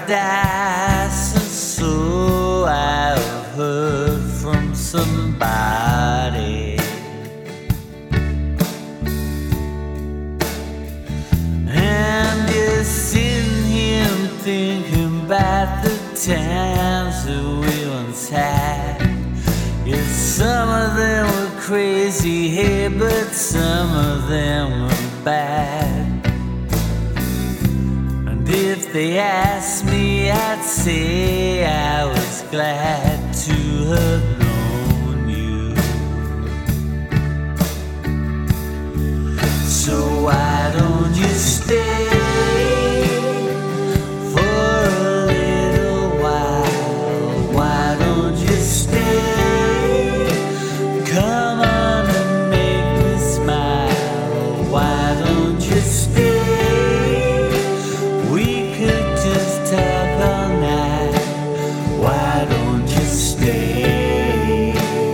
paradise, and so I've heard from somebody. And you're sitting here thinking about the times that we once had. Yes, some of them were crazy, hey, but some of them were bad. And if they asked me, I'd say I was glad to have known you. So why don't you stay for a little while? Why don't you stay? Come on and make me smile. Why don't you stay? We could just talk all night. Why don't you stay?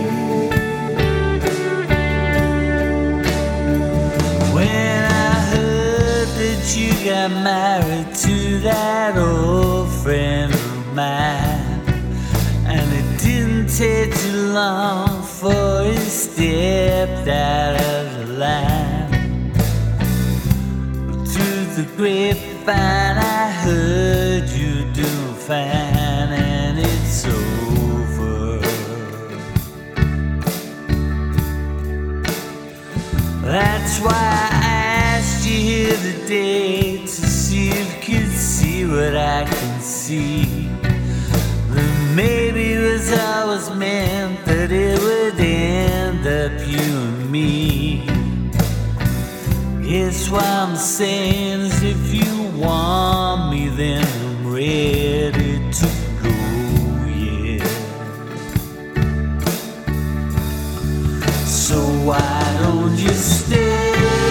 When I heard that you got married to that old friend of mine, and it didn't take too long for he stepped out of the line. But through the grapevine I heard you doing fine, and it's over. That's why I asked you here today, to see if you could see what I can see. That maybe it was always meant that it would end up you and me. Guess what I'm saying is, if you want me, then I'm ready to go, yeah. So why don't you stay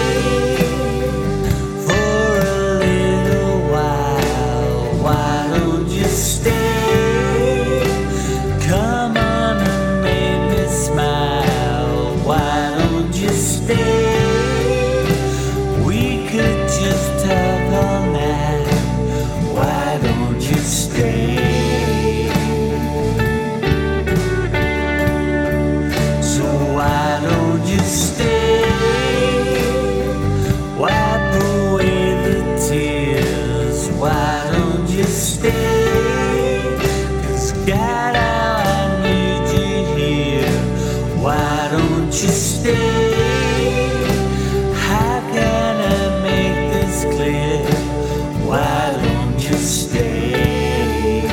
for a little while? Why don't you stay? Come on and make me smile. Why don't you stay? We could just talk all night. Why don't you stay? So why don't you stay? Wipe away the tears. Why don't you stay? 'Cause God, how I need you here. Why don't you stay? How can I make this clear? Why don't you stay?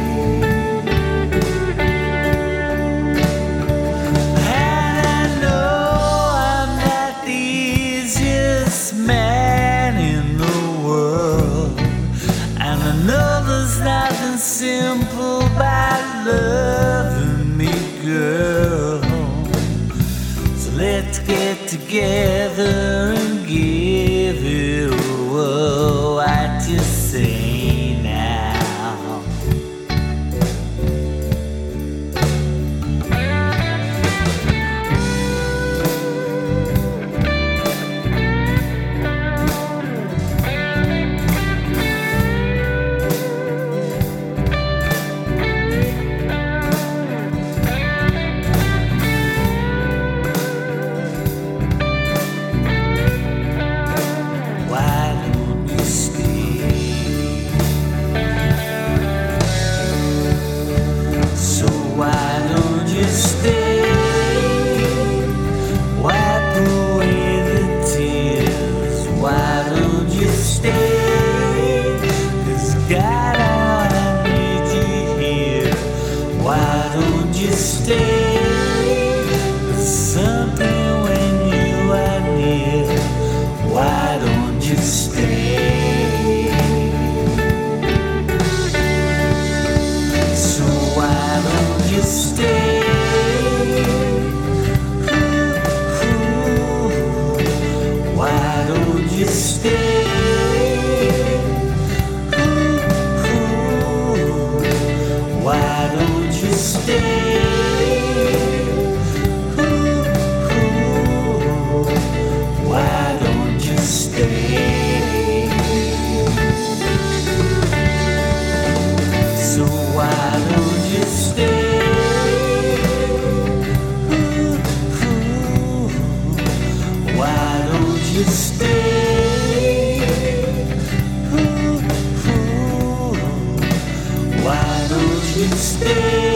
And I know I'm not the easiest man in the world, and I know there's nothing simple about loving me, girl. So let's get together and give it a whirl. What you say now? Why don't you stay? So why don't you stay? Wipe away the tears. Why don't you stay? 'Cause God, how I need you here. Why don't you stay? There's something when you are near. Why don't you stay? So why don't you stay? Ooh, why don't you stay? Ooh, why don't you stay? stay.